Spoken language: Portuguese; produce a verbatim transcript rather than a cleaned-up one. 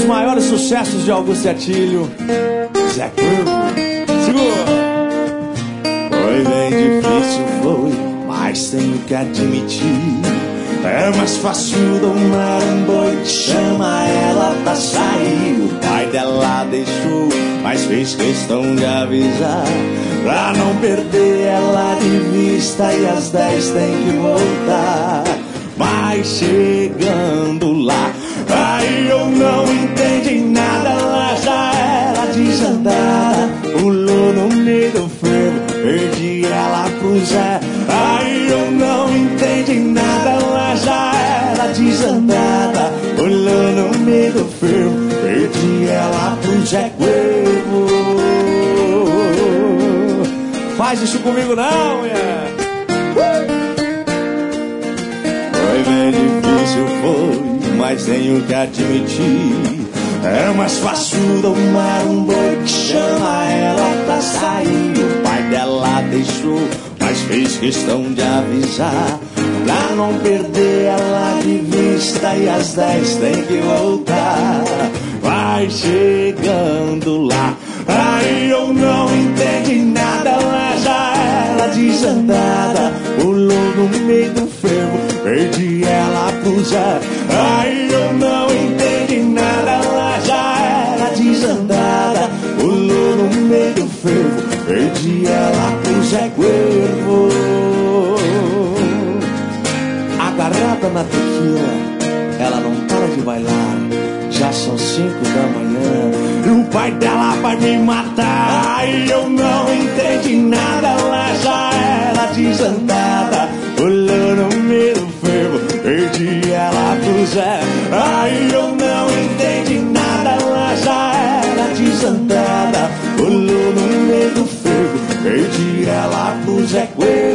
maiores sucessos de Augusto e Atílio, Zé Cuervo. Segura! Foi bem difícil, foi, mas tenho que admitir, é mais fácil domar um boi que chama ela pra sair. O pai dela deixou, mas fez questão de avisar, pra não perder ela de vista, e às dez tem que voltar. Mas chegando lá, aí eu não entendi nada, ela já era desandada, pulou no meio do frevo, perdi ela pro Zé. Aí eu não entendi nada, ela já era desandada, pulou no meio do frevo, perdi ela pro Zé Cuervo. Faz isso comigo não, mulher. Foi bem difícil, foi, mas tenho que admitir, é mais fácil domar um boi que chama ela pra sair. O pai dela deixou, mas fez questão de avisar, pra não perder ela de vista, e às dez tem que voltar. Vai chegando lá, aí eu não entendi nada, ela já era desandada, pulou no meio do fervo, perdi ela pro Zé. Aí eu não entendi nada, ela já era desandada, pulou no meio do fervo, perdi ela pro Zé Cuervo. Agarrada na tequila, ela não para de bailar, já são cinco da manhã, e o pai dela vai me matar. Aí eu não entendi nada, ela já era desandada, pulou no meio do fervo, perdi ela pro Zé. Aí eu não entendi nada, ela já era desandada, pulou no meio do fervo, perdi ela pro Zé Cuervo.